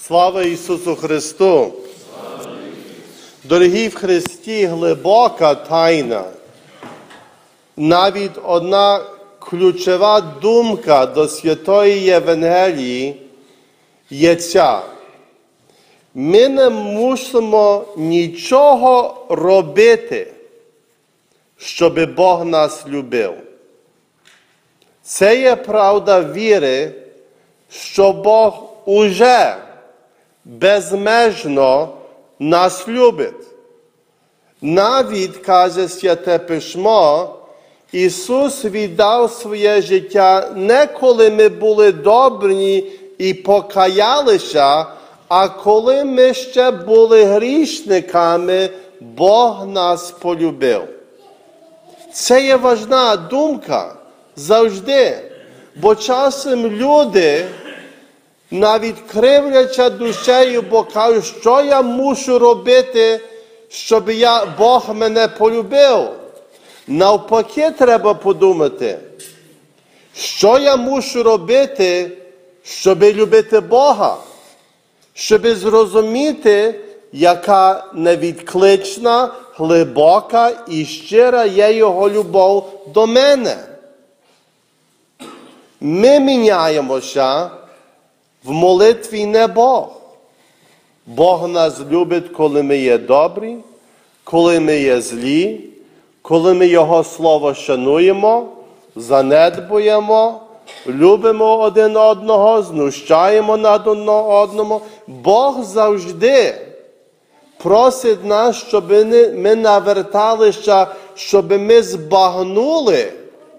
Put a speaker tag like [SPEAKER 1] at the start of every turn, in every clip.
[SPEAKER 1] Слава Ісусу Христу! Дорогі в Христі, глибока тайна. Навіть одна ключова думка до Святої Євангелії є ця. Ми не мусимо нічого робити, щоб Бог нас любив. Це є правда віри, що Бог уже безмежно нас любить. Навіть, каже Святе Письмо, Ісус віддав своє життя не коли ми були добрі і покаялися, а коли ми ще були грішниками, Бог нас полюбив. Це є важна думка завжди, бо часом люди навіть кривляться душею, бо кажуть, що я мушу робити, щоб Бог мене полюбив. Навпаки, треба подумати, що я мушу робити, щоб любити Бога, щоб зрозуміти, яка невідклична, глибока і щира є Його любов до мене. Ми міняємося в молитві не Бог. Бог нас любить, коли ми є добрі, коли ми є злі, коли ми Його Слово шануємо, занедбуємо, любимо один одного, знущаємо над одним. Бог завжди просить нас, щоб ми наверталися, щоб ми збагнули,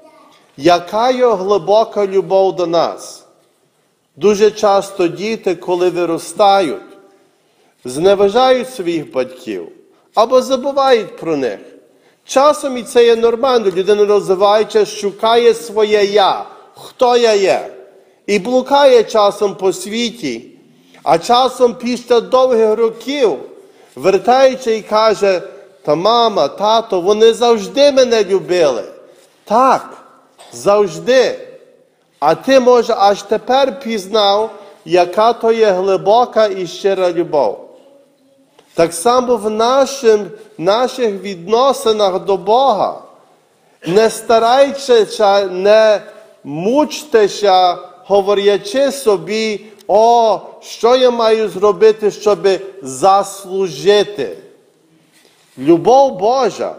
[SPEAKER 1] яка є глибока любов до нас. Дуже часто діти, коли виростають, зневажають своїх батьків або забувають про них. Часом і це є нормально. Людина розвивається, шукає своє «я», хто я є. І блукає часом по світі. А часом після довгих років вертається і каже, та мама, тато, вони завжди мене любили. Так, завжди. А ти, може, аж тепер пізнав, яка то є глибока і щира любов. Так само в наших відносинах до Бога. Не старайтеся, не мучтеся, говорячи собі, що я маю зробити, щоб заслужити. Любов Божа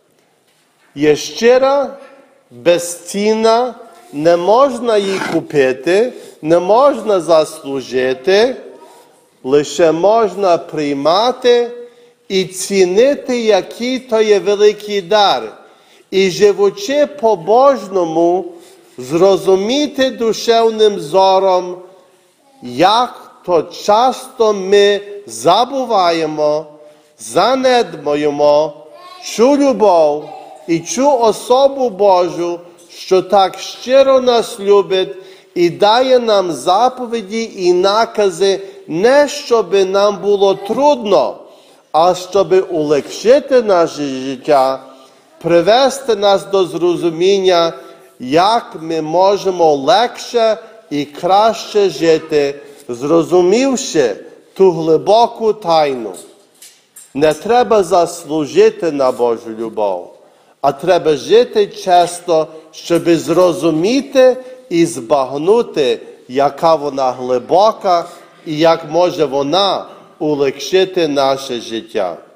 [SPEAKER 1] є щира, безцінна, не можна її купити, не можна заслужити, лише можна приймати і цінити, який то є великий дар. І живучи по-божному, зрозуміти душевним зором, як то часто ми забуваємо, занедбуємо цю любов і цю особу Божу, що так щиро нас любить і дає нам заповіді і накази, не щоб нам було трудно, а щоб улегшити наше життя, привести нас до зрозуміння, як ми можемо легше і краще жити, зрозумівши ту глибоку тайну. Не треба заслужити на Божу любов, а треба жити чесно, щоб зрозуміти і збагнути, яка вона глибока і як може вона улегшити наше життя.